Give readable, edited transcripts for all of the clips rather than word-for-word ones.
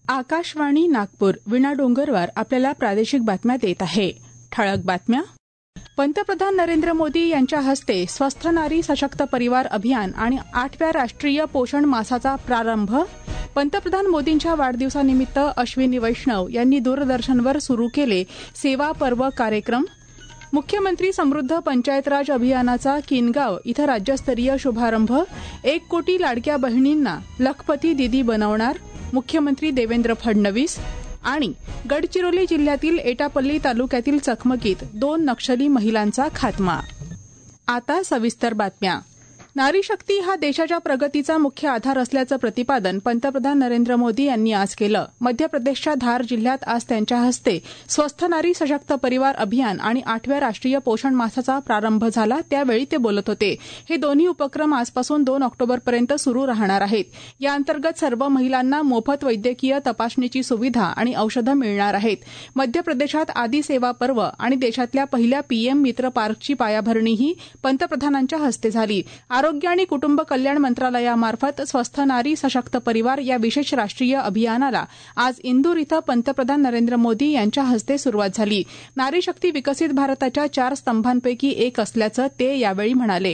आकाशवाणी नागपूर वीणा डोंगरवार आपल्याला प्रादेशिक बातम्या देत आहे. ठळक बातम्या. पंतप्रधान नरेंद्र मोदी यांच्या हस्ते स्वस्थ नारी सशक्त परिवार अभियान आणि 8व्या राष्ट्रीय पोषण मासाचा प्रारंभ. पंतप्रधान मोदींच्या वाढदिवसानिमित्त अश्विनी वैष्णव यांनी दूरदर्शनवर सुरू केले सेवा पर्व कार्यक्रम. मुख्यमंत्री समृद्ध पंचायत राज अभियानाचा किनगाव इथं राज्यस्तरीय शुभारंभ. 1 कोटी लाडक्या बहिणींना लखपती दीदी बनवणार मुख्यमंत्री देवेंद्र फडणवीस. आणि गडचिरोली जिल्ह्यातील एटापल्ली तालुक्यातील चकमकीत 2 नक्षली महिलांचा खात्मा. आता सविस्तर बातम्या. नारी शक्ती हा देशाच्या प्रगतीचा मुख्य आधार असल्याचं प्रतिपादन पंतप्रधान नरेंद्र मोदी यांनी आज केलं. मध्य प्रदेशच्या धार जिल्ह्यात आज त्यांच्या हस्ते स्वस्थ नारी सशक्त परिवार अभियान आणि 8व्या राष्ट्रीय पोषण मासाचा प्रारंभ झाला, त्यावेळी ते बोलत होते. हे दोन्ही उपक्रम आजपासून 2 ऑक्टोबरपर्यंत सुरू राहणार आहेत. या अंतर्गत सर्व महिलांना मोफत वैद्यकीय तपासणीची सुविधा आणि औषधं मिळणार आहेत. मध्य प्रदेशात आदी सेवा पर्व आणि देशातल्या पहिल्या पीएम मित्र पार्कची पायाभरणीही पंतप्रधानांच्या हस्ते झाली. आरोग्य आणि कुटुंब कल्याण मंत्रालयामार्फत स्वस्थ नारी सशक्त परिवार या विशेष राष्ट्रीय अभियानाला आज इंदूर इथं पंतप्रधान नरेंद्र मोदी यांच्या हस्ते सुरुवात झाली. नारी शक्ती विकसित भारताच्या 4 स्तंभांपैकी एक असल्याचं ते यावेळी म्हणाले.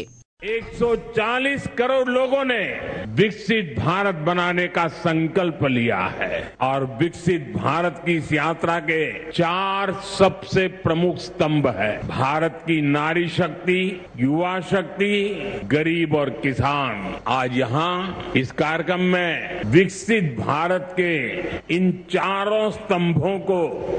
140 करोड़ लोगों ने विकसित भारत बनाने का संकल्प लिया है और विकसित भारत की इस यात्रा के 4 सबसे प्रमुख स्तंभ है. भारत की नारी शक्ति, युवा शक्ति, गरीब और किसान. आज यहाँ इस कार्यक्रम में विकसित भारत के इन 4 स्तंभों को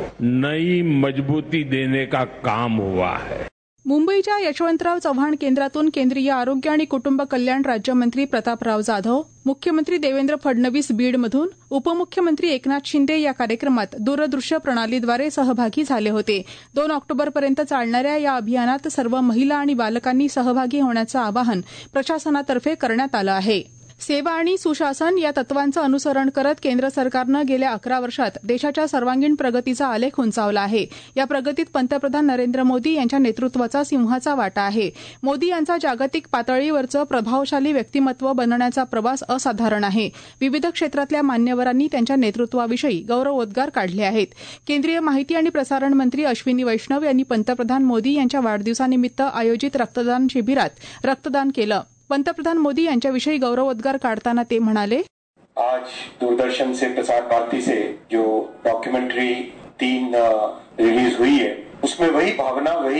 नई मजबूती देने का काम हुआ है. मुंबईच्या यशवंतराव चव्हाण केंद्रातून केंद्रीय आरोग्य आणि कुटुंब कल्याण राज्यमंत्री प्रतापराव जाधव, मुख्यमंत्री देवेंद्र फडणवीस बीडमधून, उपमुख्यमंत्री एकनाथ शिंदे या कार्यक्रमात दूरदृश्य प्रणालीद्वारे सहभागी झाले होते. 2 ऑक्टोबरपर्यंत चालणाऱ्या या अभियानात सर्व महिला आणि बालकांनी सहभागी होण्याचं आवाहन प्रशासनातर्फे करण्यात आलं आहे. सेवा आणि सुशासन या तत्वांचं अनुसरण करत केंद्र सरकारनं गेल्या 11 वर्षात देशाच्या सर्वांगीण प्रगतीचा आलेख उंचावला आहे. या प्रगतीत पंतप्रधान नरेंद्र मोदी यांच्या नेतृत्वाचा सिंहाचा वाटा आहे. मोदी यांचा जागतिक पातळीवरचं प्रभावशाली व्यक्तिमत्व बनण्याचा प्रवास असाधारण आहे. विविध क्षेत्रातल्या मान्यवरांनी त्यांच्या नेतृत्वाविषयी गौरवोद्गार काढले आहेत. केंद्रीय माहिती आणि प्रसारण मंत्री अश्विनी वैष्णव यांनी पंतप्रधान मोदी यांच्या वाढदिवसानिमित्त आयोजित रक्तदान शिबिरात रक्तदान केलं. पंतप्रधान मोदी यांच्याविषयी गौरवोद्गार काढताना ते म्हणाले. आज दूरदर्शन से प्रसार भारती से जो डॉक्यूमेंट्री 3 रिलीज हुई है, उसमें वही भावना, वही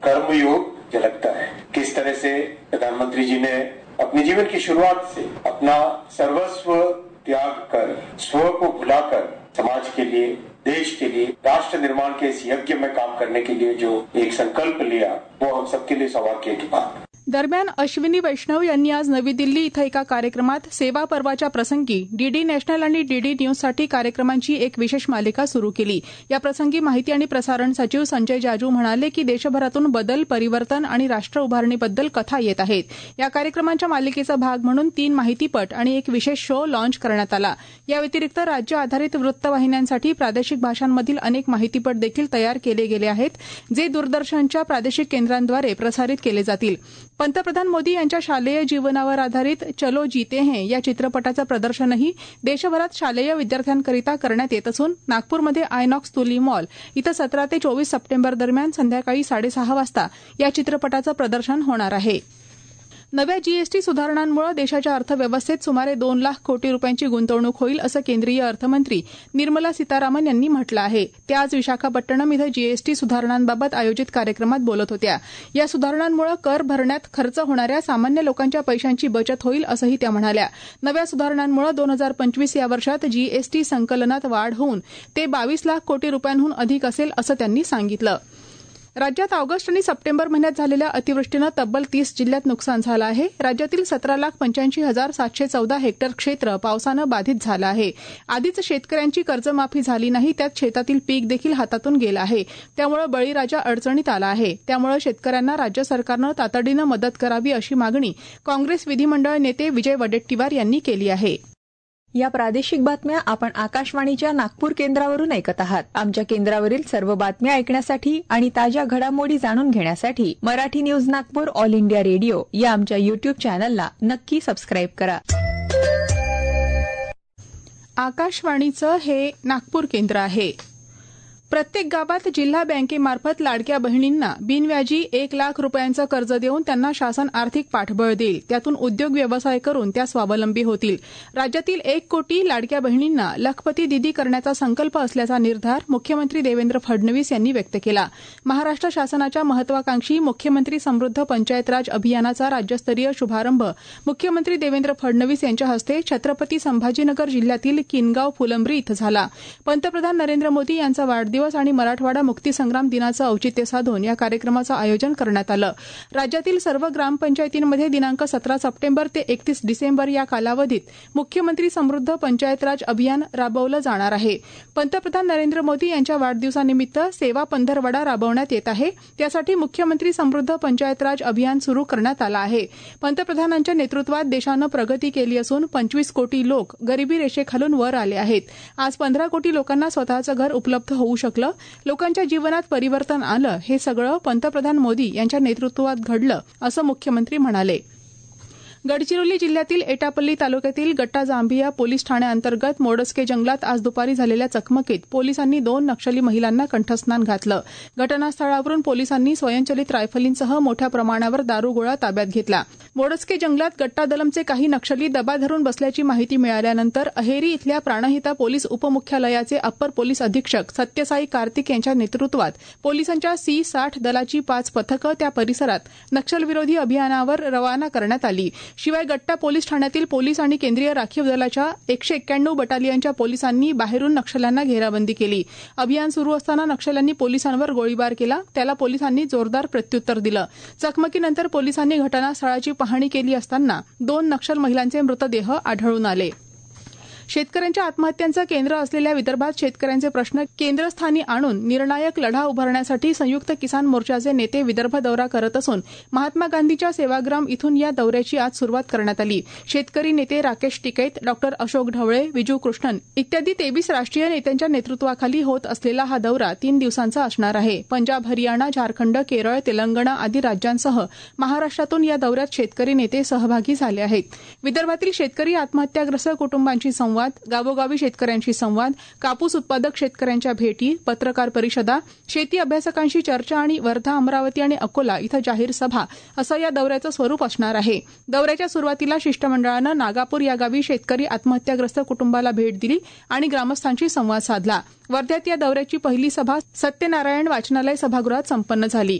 कर्मयोग झलकता है. किस तरह से प्रधानमंत्री जी ने अपने जीवन की शुरुआत से अपना सर्वस्व त्याग कर, स्व को भुलाकर समाज के लिए, देश के लिए, राष्ट्र निर्माण के इस यज्ञ में काम करने के लिए जो एक संकल्प लिया, वो हम सबके लिए सौभाग्य की बात. दरम्यान अश्विनी वैष्णव यांनी आज नवी दिल्ली इथं एका कार्यक्रमात सेवा पर्वाच्या प्रसंगी डीडी नॅशनल आणि डीडी न्यूजसाठी कार्यक्रमांची एक विशेष मालिका सुरू केली. या प्रसंगी माहिती आणि प्रसारण सचिव संजय जाजू म्हणाले की देशभरातून बदल, परिवर्तन आणि राष्ट्र उभारणीबद्दल कथा येत आहेत. या कार्यक्रमांच्या मालिकेचा भाग म्हणून 3 माहितीपट आणि एक विशेष शो लॉन्च करण्यात आला. या व्यतिरिक्त राज्य आधारित वृत्तवाहिन्यांसाठी प्रादेशिक भाषांमधील अनेक माहितीपट देखील तयार केले गेले आहेत, जे दूरदर्शनच्या प्रादेशिक केंद्रांद्वारे प्रसारित केले जातील. पंतप्रधान मोदी यांच्या शालेय जीवनावर आधारित चलो जीते हैं या चित्रपटाचं प्रदर्शनही देशभरात शालेय विद्यार्थ्यांकरिता करण्यात येत असून नागपूरमध्ये आयनॉक्स तुली मॉल इथं 17 ते 24 सप्टेंबर दरम्यान संध्याकाळी 6:30 वाजता या चित्रपटाचं प्रदर्शन होणार आहे. नव्या जीएसटी सुधारणांमुळे देशाच्या अर्थव्यवस्थेत सुमारे 2 लाख कोटी रुपयांची गुंतवणूक होईल असं केंद्रीय अर्थमंत्री निर्मला सीतारामन यांनी म्हटलं आहे. त्या आज विशाखापट्टणम इथं जीएसटी सुधारणांबाबत आयोजित कार्यक्रमात बोलत होत्या. या सुधारणांमुळे कर भरण्यात खर्च होणाऱ्या सामान्य लोकांच्या पैशांची बचत होईल असंही त्या म्हणाल्या. नव्या सुधारणांमुळे 2025 या वर्षात जीएसटी संकलनात वाढ होऊन ते 22 लाख कोटी रुपयांहून अधिक असेल असं त्यांनी सांगितलं. राज्यात ऑगस्ट आणि सप्टेंबर महिन्यात झालेल्या अतिवृष्टीनं तब्बल 30 जिल्ह्यात नुकसान झालं आहे. राज्यातील 17,85,714 हेक्टर क्षेत्र पावसानं बाधित झालं आहे. आधीच शेतकऱ्यांची कर्जमाफी झाली नाही, त्यात शेतातील पीक देखील हातातून गेलं आहे. त्यामुळे बळीराजा अडचणीत आला आहे. त्यामुळे शेतकऱ्यांना राज्य सरकारनं तातडीनं मदत करावी अशी मागणी काँग्रेस विधिमंडळ नेते विजय वडेट्टीवार यांनी केली आहे. या प्रादेशिक बातम्या आपण आकाशवाणीच्या नागपूर केंद्रावरून ऐकत आहात. आमच्या केंद्रावरील सर्व बातम्या ऐकण्यासाठी आणि ताज्या घडामोडी जाणून घेण्यासाठी Marathi news Nagpur all India radio या आमच्या युट्यूब चॅनलला नक्की सबस्क्राईब करा. आकाशवाणीचं हे नागपूर केंद्र आहे. प्रत्येक गावात जिल्हा बँकेमार्फत लाडक्या बहिणींना बिनव्याजी 1 लाख रुपयांचं कर्ज देऊन त्यांना शासन आर्थिक पाठबळ देईल. त्यातून उद्योग व्यवसाय करून त्या स्वावलंबी होतील. राज्यातील 1 कोटी लाडक्या बहिणींना लखपती दिदी करण्याचा संकल्प असल्याचा निर्धार मुख्यमंत्री देवेंद्र फडणवीस यांनी व्यक्त केला. महाराष्ट्र शासनाच्या महत्वाकांक्षी मुख्यमंत्री समृद्ध पंचायत राज अभियानाचा राज्यस्तरीय शुभारंभ मुख्यमंत्री देवेंद्र फडणवीस यांच्या हस्ते छत्रपती संभाजीनगर जिल्ह्यातील किनगाव फुलंब्री इथं झाला. पंतप्रधान नरेंद्र मोदी यांचा वाढदिवस आणि मराठवाडा मुक्तीसंग्राम दिनाचं औचित्य साधून या कार्यक्रमाचं आयोजन करण्यात आलं. राज्यातील सर्व ग्रामपंचायतींमध्ये दिनांक 17 सप्टेंबर ते 31 डिसेंबर या कालावधीत मुख्यमंत्री समृद्ध पंचायत राज अभियान राबवलं जाणार आहे. पंतप्रधान नरेंद्र मोदी यांच्या वाढदिवसानिमित्त सेवा पंधरवडा राबवण्यात येत आहे. त्यासाठी मुख्यमंत्री समृद्ध पंचायत राज अभियान सुरू करण्यात आलं आहे. पंतप्रधानांच्या नेतृत्वात देशानं प्रगती केली असून 25 कोटी लोक गरिबी रेषेखालून वर आले आहेत. आज 15 कोटी लोकांना स्वतःचं घर उपलब्ध होऊ शकलं. लोकांच्या जीवनात परिवर्तन आलं. हे सगळं पंतप्रधान मोदी यांच्या नेतृत्वात घडलं असं मुख्यमंत्री म्हणाले. गडचिरोली जिल्ह्यातील एटापल्ली तालुक्यातील गट्टा जांभिया पोलीस ठाण्याअंतर्गत मोडस्के जंगलात आज दुपारी झालेल्या चकमकीत पोलिसांनी 2 नक्षली महिलांना कंठस्नान घातलं. घटनास्थळावरून पोलिसांनी स्वयंचलित रायफलींसह मोठ्या प्रमाणावर दारुगोळा ताब्यात घेतला. मोडस्के जंगलात गट्टा दलमचे काही नक्षली दबा धरून बसल्याची माहिती मिळाल्यानंतर अहेरी इथल्या प्राणहिता पोलीस उपमुख्यालयाचे अप्पर पोलीस अधीक्षक सत्यसाई कार्तिक यांच्या नेतृत्वात पोलिसांच्या C60 दलाची 5 पथकं त्या परिसरात नक्षलविरोधी अभियानावर रवाना करण्यात आली. शिवाय गट्टा पोलीस ठाण्यातील पोलीस आणि केंद्रीय राखीव दलाच्या 191 बटालियनच्या पोलिसांनी बाहेरून नक्षल्यांना घेराबंदी केली. अभियान सुरू असताना नक्षल्यांनी पोलिसांवर गोळीबार केला. त्याला पोलिसांनी जोरदार प्रत्युत्तर दिलं. चकमकीनंतर पोलिसांनी घटनास्थळाची पाहणी केली असताना 2 नक्षल महिलांचे मृतदेह आढळून आले. शेतकऱ्यांच्या आत्महत्यांचं केंद्र असलेल्या विदर्भात शेतकऱ्यांचे प्रश्न केंद्रस्थानी आणून निर्णायक लढा उभारण्यासाठी संयुक्त किसान मोर्चाचे नेते विदर्भ दौरा करत असून महात्मा गांधीच्या सेवाग्राम इथून या दौऱ्याची आज सुरुवात करण्यात आली. शेतकरी नेते राकेश टिकैत, डॉ. अशोक ढवळे, विजू कृष्णन इत्यादी 23 राष्ट्रीय नेत्यांच्या नेतृत्वाखाली होत असलेला हा दौरा 3 दिवसांचा असणार आहे. पंजाब, हरियाणा, झारखंड, केरळ, तेलंगणा आदी राज्यांसह महाराष्ट्रातून या दौऱ्यात शेतकरी नेते सहभागी झाले आहेत. विदर्भातील शेतकरी आत्महत्याग्रस्त कुटुंबांची संवाद, गावोगावी शेतकऱ्यांशी संवाद, कापूस उत्पादक शेतकऱ्यांच्या भेटी, पत्रकार परिषदा, शेती अभ्यासकांशी चर्चा आणि वर्धा, अमरावती आणि अकोला इथं जाहीर सभा असं या दौऱ्याचं स्वरूप असणार आहे. दौऱ्याच्या सुरुवातीला शिष्टमंडळानं नागापूर या गावी शेतकरी आत्महत्याग्रस्त कुटुंबाला भेट दिली आणि ग्रामस्थांशी संवाद साधला. वर्ध्यात या दौऱ्याची पहिली सभा सत्यनारायण वाचनालय सभागृहात संपन्न झाली.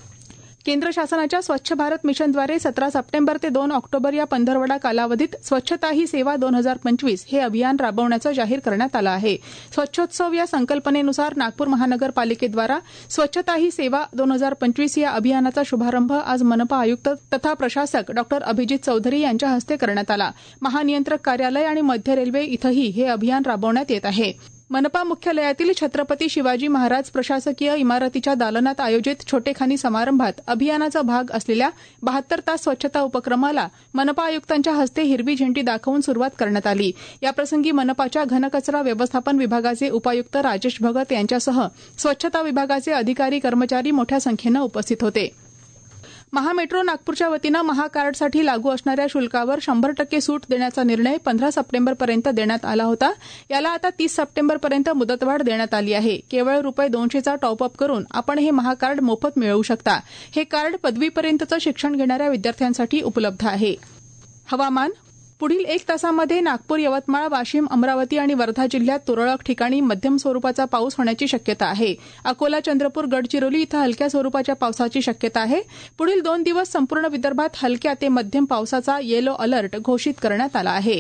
केंद्र शासनाच्या स्वच्छ भारत मिशनद्वारे 17 सप्टेंबर ते 2 ऑक्टोबर या पंधरवडा कालावधीत स्वच्छता ही सेवा 2025 हे अभियान राबवण्याचं जाहीर करण्यात आलं आहे. स्वच्छोत्सव या संकल्पनेनुसार नागपूर महानगरपालिकेद्वारा स्वच्छता ही सेवा 2025 या अभियानाचा शुभारंभ आज मनपा आयुक्त तथा प्रशासक डॉ. अभिजित चौधरी यांच्या हस्ते करण्यात आला. महानियंत्रक कार्यालय आणि मध्य रेल्वे इथंही हे अभियान राबवण्यात येत आहे. मनपा मुख्यालयातील छत्रपती शिवाजी महाराज प्रशासकीय इमारतीच्या दालनात आयोजित छोटेखानी समारंभात अभियानाचा भाग असलेल्या 72 तास स्वच्छता उपक्रमाला मनपा आयुक्तांच्या हस्ते हिरवी झेंडी दाखवून सुरुवात करण्यात आली. याप्रसंगी मनपाच्या घनकचरा व्यवस्थापन विभागाचे उपायुक्त राजेश भगत यांच्यासह स्वच्छता विभागाचे अधिकारी कर्मचारी मोठ्या संख्येनं उपस्थित होते. महामेट्रो नागपूरच्या वतीनं महाकार्डसाठी लागू असणाऱ्या शुल्कावर 100% सूट देण्याचा निर्णय 15 सप्टेंबरपर्यंत देण्यात आला होता. याला आता 30 सप्टेंबरपर्यंत मुदतवाढ देण्यात आली आहे. केवळ ₹200चा टॉपअप करून आपण हे महाकार्ड मोफत मिळवू शकता. हे कार्ड पदवीपर्यंतचं शिक्षण घेणाऱ्या विद्यार्थ्यांसाठी उपलब्ध आहे. हवामान. पुढील 1 तासामध्ये नागपूर, यवतमाळ, वाशिम, अमरावती आणि वर्धा जिल्ह्यात तुरळक ठिकाणी मध्यम स्वरूपाचा पाऊस होण्याची शक्यता आहे. अकोला, चंद्रपूर, गडचिरोली इथं हलक्या स्वरूपाच्या पावसाची शक्यता आहे. पुढील 2 दिवस संपूर्ण विदर्भात हलक्या ते मध्यम पावसाचा येलो अलर्ट घोषित करण्यात आला आहे.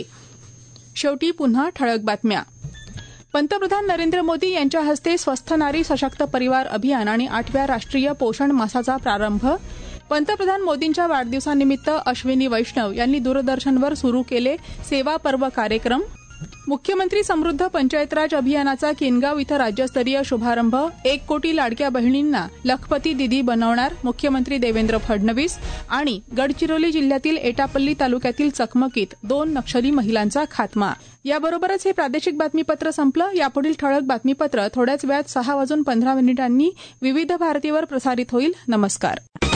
शेवटी पुन्हा ठळक बातम्या. पंतप्रधान नरेंद्र मोदी यांच्या हस्ते स्वस्थ नारी सशक्त परिवार अभियान आणि 8व्या राष्ट्रीय पोषण मासाचा प्रारंभ. पंतप्रधान मोदींच्या वाढदिवसानिमित्त अश्विनी वैष्णव यांनी दूरदर्शनवर सुरू केले सेवा पर्व कार्यक्रम. मुख्यमंत्री समृद्ध पंचायत राज अभियानाचा किनगाव इथं राज्यस्तरीय शुभारंभ. 1 कोटी लाडक्या बहिणींना लखपती दिदी बनवणार मुख्यमंत्री देवेंद्र फडणवीस. आणि गडचिरोली जिल्ह्यातील एटापल्ली तालुक्यातील चकमकीत 2 नक्षली महिलांचा खात्मा. याबरोबरच हे प्रादेशिक बातमीपत्र संपलं. यापुढील ठळक बातमीपत्र थोड्याच वेळात 6:15 विविध भारतीवर प्रसारित होईल. नमस्कार.